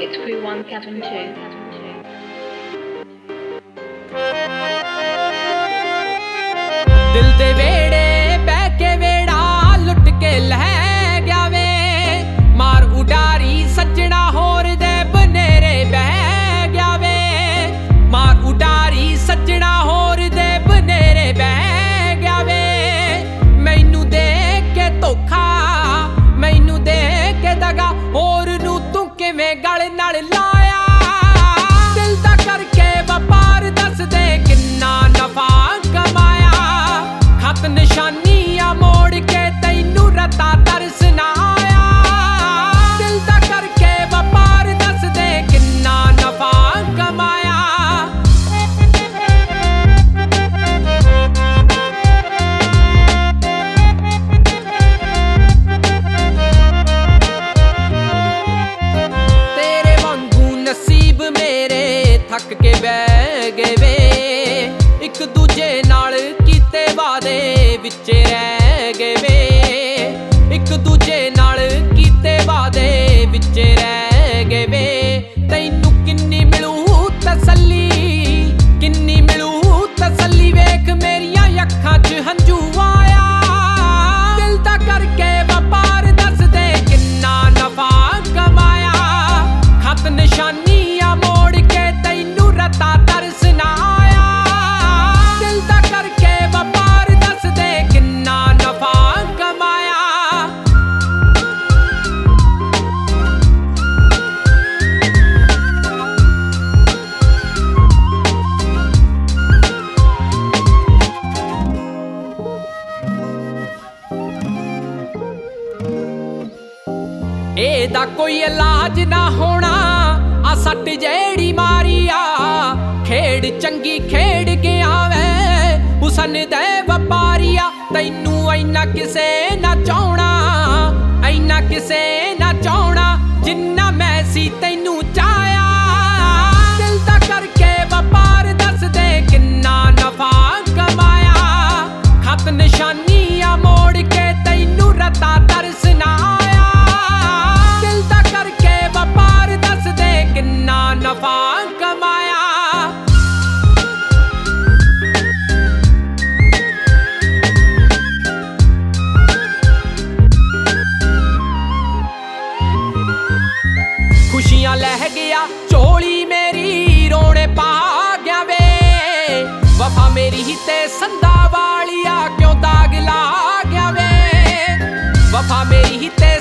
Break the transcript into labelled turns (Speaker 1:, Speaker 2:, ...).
Speaker 1: It's Crew 1 Cabin 2.
Speaker 2: दिल दे वेड़े बह के वेड़ा लुट के लह गया वे मार उडारी सजना होर दे बनेरे बह गया वे मार उडारी सजना होर दे बनेरे बह गया वे मैनू दे के धोखा मैनू दे के दगा होर नू तू किवें गल नाल लाया दिल दा करके वपार दस दे किन्ना नफा कमाया खत निशानियां मोड़ के तैनू रता तरस ना आया दिल दा करके वपार दस दे किन्ना नफा कमाया तेरे वांगू नसीब मेरे थक के बह गए वे एक दूजे नाल कीते वादे विचे रह गए वे एक दूजे नाल कीते वादे विचे रह गए वे तैनू किन्नी मिलू तसल्ली वेख मेरियां अखां च हंजू आया दिल दा करके वपार दस दे किन्ना नफा कमाया खत निशानियां मोड़ के तैनू रता तरस ना आया दिल दा करके वपार दस दे किन्ना नफा कमाया एदा कोई इलाज ना होना आ सट जेड़ी मारी आ खेड़ चंगी खेड़ गया वे हुसन दे वपारिया तैनू ऐना किसे ना चाहना ऐना किसे ना चाहना जिन्ना मैं सी तैनू चाया दिल दा करके वपार दस दे किन्ना नफा कमाया खत निशानियां मोड़ के तैनू रता तरस ना आया दिल दा करके वपार दस दे किन्ना नफा कमाया खुशियां लह गया झोली मेरी रोने पा गया वे वफा मेरी ही ते संदा वालिया क्यों दाग ला गया वे वफा मेरी ही ते